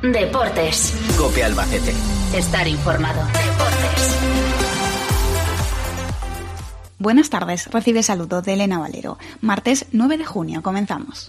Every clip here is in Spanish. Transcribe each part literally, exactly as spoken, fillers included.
Deportes. COPE Albacete. Estar informado. Deportes. Buenas tardes, recibe saludo de Elena Valero. Martes nueve de junio, comenzamos.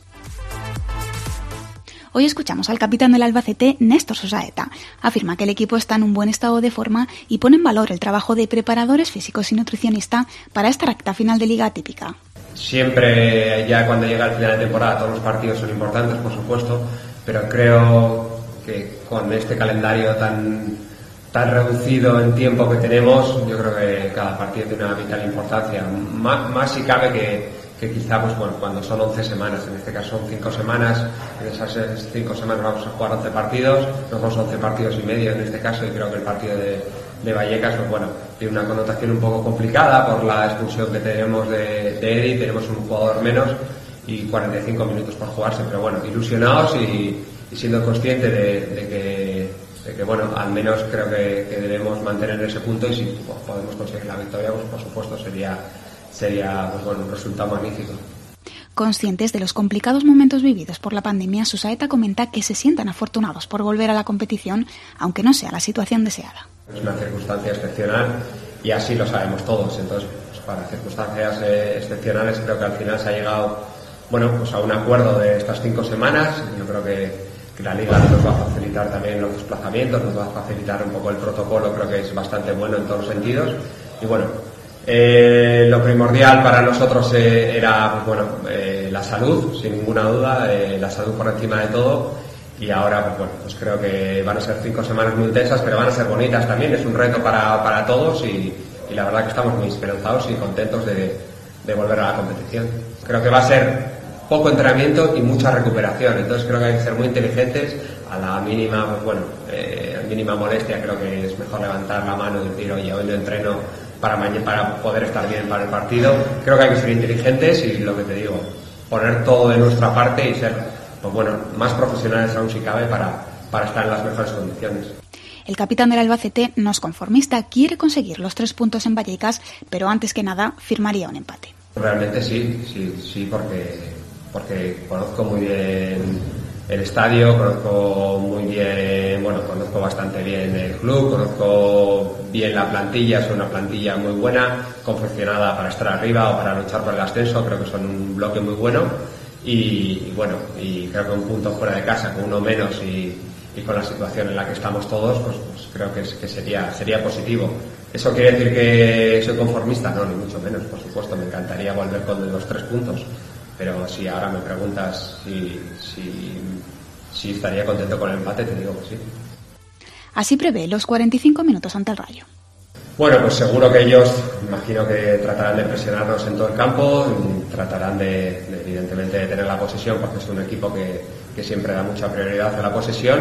Hoy escuchamos al capitán del Albacete, Néstor Susaeta. Afirma que el equipo está en un buen estado de forma y pone en valor el trabajo de preparadores físicos y nutricionista para esta recta final de liga típica. Siempre, ya cuando llega el final de temporada, todos los partidos son importantes, por supuesto, pero creo que con este calendario tan, tan reducido en tiempo que tenemos, yo creo que cada partido tiene una vital importancia. Más, más si cabe que que quizá pues bueno, cuando son once semanas, en este caso son cinco semanas, en esas cinco semanas vamos a jugar once partidos, nos vamos a once partidos y medio en este caso, y creo que el partido de, de Vallecas pues bueno, tiene una connotación un poco complicada por la expulsión que tenemos de, de Edi, tenemos un jugador menos y cuarenta y cinco minutos por jugarse, pero bueno, ilusionados y, y siendo conscientes de, de que de que bueno, al menos creo que, que debemos mantener ese punto, y si pues, podemos conseguir la victoria, pues por supuesto sería sería pues bueno, un resultado magnífico. Conscientes de los complicados momentos vividos por la pandemia, Susaeta comenta que se sientan afortunados por volver a la competición, aunque no sea la situación deseada. Es una circunstancia excepcional y así lo sabemos todos, entonces pues, para circunstancias eh, excepcionales creo que al final se ha llegado bueno, pues a un acuerdo de estas cinco semanas. Yo creo que, que la Liga nos va a facilitar también los desplazamientos, nos va a facilitar un poco el protocolo, creo que es bastante bueno en todos los sentidos, y bueno, Eh, lo primordial para nosotros eh, era pues bueno, eh, la salud, sin ninguna duda, eh, la salud por encima de todo, y ahora pues bueno, pues creo que van a ser cinco semanas muy intensas, pero van a ser bonitas también, es un reto para, para todos, y, y la verdad que estamos muy esperanzados y contentos de, de volver a la competición. Creo que va a ser poco entrenamiento y mucha recuperación, entonces creo que hay que ser muy inteligentes. A la mínima, pues bueno, eh, a mínima molestia creo que es mejor levantar la mano y decir, oye, hoy no entreno para mañana, para poder estar bien para el partido. Creo que hay que ser inteligentes y lo que te digo, poner todo de nuestra parte y ser, pues bueno, más profesionales aún si cabe para, para estar en las mejores condiciones. El capitán del Albacete no es conformista, quiere conseguir los tres puntos en Vallecas, pero antes que nada firmaría un empate. Realmente sí, sí, sí, porque, porque conozco muy bien el estadio, conozco muy bien, bueno, conozco bastante bien el club, conozco bien la plantilla, es una plantilla muy buena, confeccionada para estar arriba o para luchar por el ascenso, creo que son un bloque muy bueno, y, y bueno, y creo que un punto fuera de casa, con uno menos y, y con la situación en la que estamos todos, pues, pues creo que, es, que sería, sería positivo. ¿Eso quiere decir que soy conformista? No, ni mucho menos, por supuesto, me encantaría volver con los tres puntos. Pero si ahora me preguntas si, si, si estaría contento con el empate, te digo que sí. Así prevé los cuarenta y cinco minutos ante el Rayo. Bueno, pues seguro que ellos, imagino que tratarán de presionarnos en todo el campo, tratarán de, de evidentemente, de tener la posesión, porque es un equipo que, que siempre da mucha prioridad a la posesión.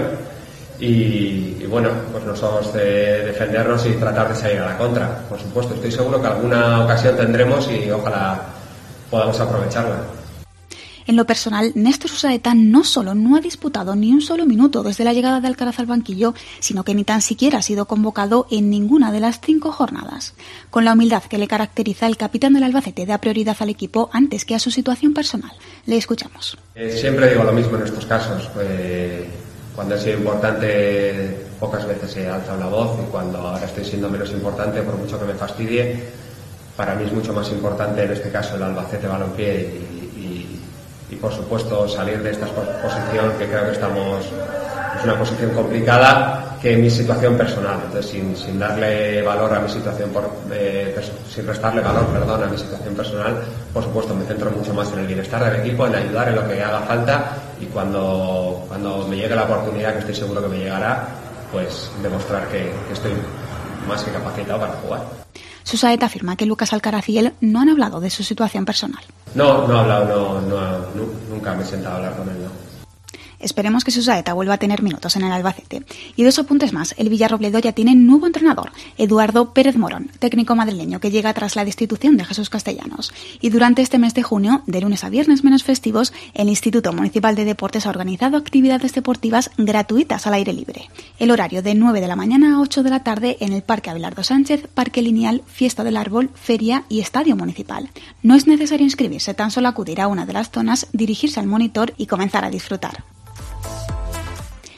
Y, y bueno, pues nosotros de defendernos y tratar de salir a la contra. Por supuesto, estoy seguro que alguna ocasión tendremos y ojalá podamos aprovecharla. En lo personal, Néstor Susaeta no solo no ha disputado ni un solo minuto desde la llegada de Alcaraz al banquillo, sino que ni tan siquiera ha sido convocado en ninguna de las cinco jornadas. Con la humildad que le caracteriza, el capitán del Albacete da prioridad al equipo antes que a su situación personal. Le escuchamos. Eh, siempre digo lo mismo en estos casos. Eh, cuando he sido importante, pocas veces he alzado la voz, y cuando ahora estoy siendo menos importante, por mucho que me fastidie, para mí es mucho más importante en este caso el Albacete Balompié y y por supuesto salir de esta posición, que creo que estamos, es una posición complicada, que mi situación personal. Entonces sin, sin darle valor a mi situación por, eh, sin restarle valor perdón a mi situación personal, por supuesto me centro mucho más en el bienestar del equipo, en ayudar en lo que haga falta, y cuando, cuando me llegue la oportunidad, que estoy seguro que me llegará, pues demostrar que, que estoy más que capacitado para jugar. Susaeta afirma que Lucas Alcaraz y él no han hablado de su situación personal. No, no he hablado, no, no, no, nunca me he sentado a hablar con él, no. Esperemos que Susaeta vuelva a tener minutos en el Albacete. Y dos apuntes más, el Villarrobledo ya tiene nuevo entrenador, Eduardo Pérez Morón, técnico madrileño que llega tras la destitución de Jesús Castellanos. Y durante este mes de junio, de lunes a viernes menos festivos, el Instituto Municipal de Deportes ha organizado actividades deportivas gratuitas al aire libre. El horario de nueve de la mañana a ocho de la tarde en el Parque Abelardo Sánchez, Parque Lineal, Fiesta del Árbol, Feria y Estadio Municipal. No es necesario inscribirse, tan solo acudir a una de las zonas, dirigirse al monitor y comenzar a disfrutar.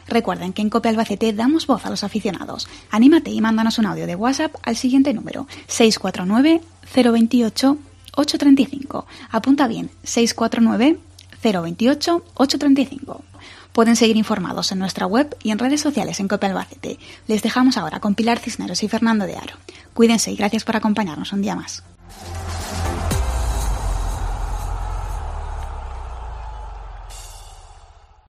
Recuerden que en Cope Albacete damos voz a los aficionados. Anímate y mándanos un audio de WhatsApp al siguiente número: seis cuatro nueve, cero dos ocho, ocho tres cinco. Apunta bien, seis cuatro nueve, cero dos ocho, ocho tres cinco. Pueden seguir informados en nuestra web y en redes sociales en Cope Albacete. Les dejamos ahora con Pilar Cisneros y Fernando de Aro. Cuídense y gracias por acompañarnos un día más.